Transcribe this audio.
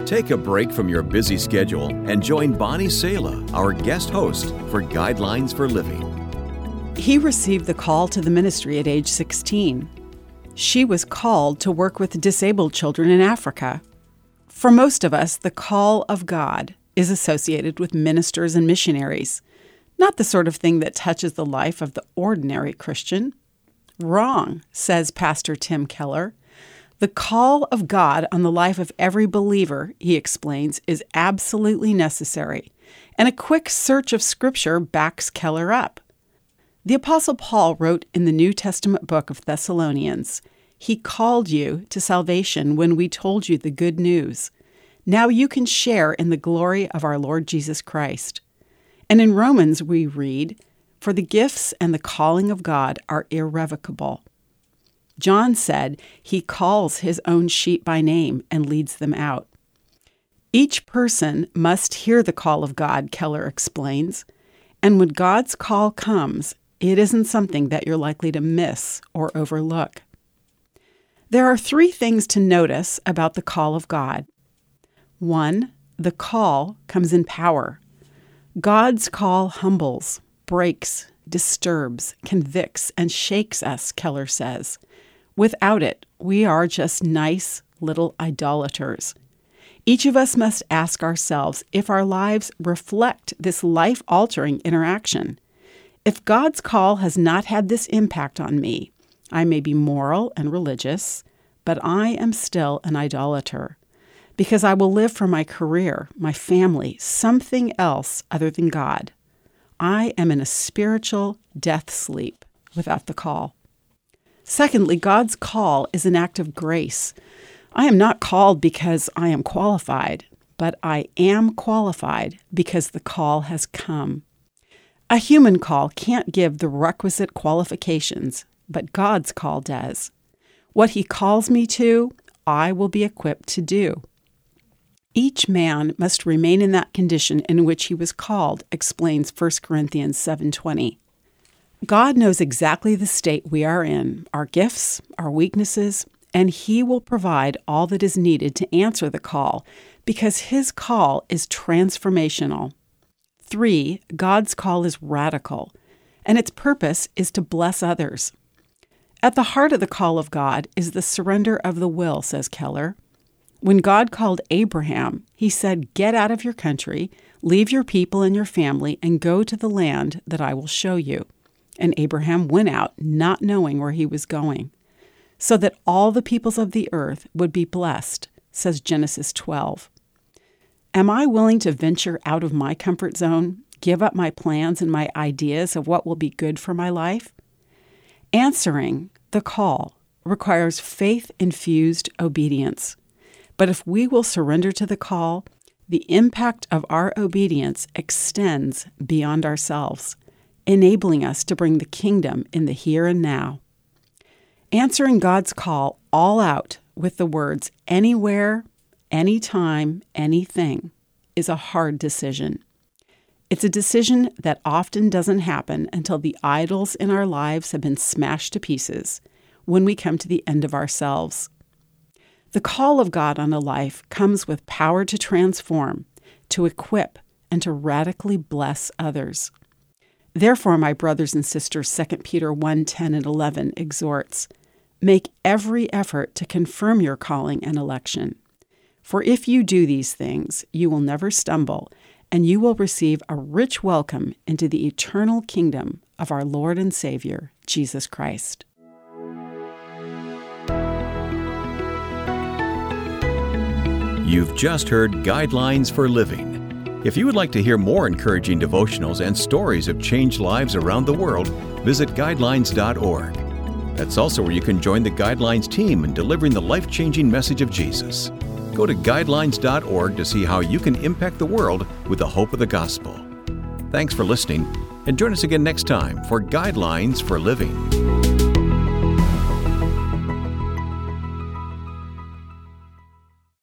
Take a break from your busy schedule and join Bonnie Sala, our guest host, for Guidelines for Living. He received the call to the ministry at age 16. She was called to work with disabled children in Africa. For most of us, the call of God is associated with ministers and missionaries, not the sort of thing that touches the life of the ordinary Christian. Wrong, says Pastor Tim Keller. The call of God on the life of every believer, he explains, is absolutely necessary, and a quick search of Scripture backs Keller up. The Apostle Paul wrote in the New Testament book of Thessalonians, "He called you to salvation when we told you the good news. Now you can share in the glory of our Lord Jesus Christ." And in Romans we read, "For the gifts and the calling of God are irrevocable." John said he calls his own sheep by name and leads them out. Each person must hear the call of God, Keller explains, and when God's call comes, it isn't something that you're likely to miss or overlook. There are 3 things to notice about the call of God. 1, the call comes in power. God's call humbles, breaks, disturbs, convicts, and shakes us, Keller says. Without it, we are just nice little idolaters. Each of us must ask ourselves if our lives reflect this life-altering interaction. If God's call has not had this impact on me, I may be moral and religious, but I am still an idolater, because I will live for my career, my family, something else other than God. I am in a spiritual death sleep without the call. Secondly, God's call is an act of grace. I am not called because I am qualified, but I am qualified because the call has come. A human call can't give the requisite qualifications, but God's call does. What He calls me to, I will be equipped to do. Each man must remain in that condition in which he was called, explains 1 Corinthians 7:20. God knows exactly the state we are in, our gifts, our weaknesses, and He will provide all that is needed to answer the call because His call is transformational. 3, God's call is radical, and its purpose is to bless others. At the heart of the call of God is the surrender of the will, says Keller. When God called Abraham, He said, "Get out of your country, leave your people and your family, and go to the land that I will show you." And Abraham went out, not knowing where he was going, so that all the peoples of the earth would be blessed, says Genesis 12. Am I willing to venture out of my comfort zone, give up my plans and my ideas of what will be good for my life? Answering the call requires faith-infused obedience. But if we will surrender to the call, the impact of our obedience extends beyond ourselves, enabling us to bring the kingdom in the here and now. Answering God's call all out with the words anywhere, anytime, anything is a hard decision. It's a decision that often doesn't happen until the idols in our lives have been smashed to pieces, when we come to the end of ourselves. The call of God on a life comes with power to transform, to equip, and to radically bless others. Therefore, my brothers and sisters, 2 Peter 1:10 and 11 exhorts, make every effort to confirm your calling and election. For if you do these things, you will never stumble, and you will receive a rich welcome into the eternal kingdom of our Lord and Savior, Jesus Christ. You've just heard Guidelines for Living. If you would like to hear more encouraging devotionals and stories of changed lives around the world, visit guidelines.org. That's also where you can join the Guidelines team in delivering the life-changing message of Jesus. Go to guidelines.org to see how you can impact the world with the hope of the gospel. Thanks for listening, and join us again next time for Guidelines for Living.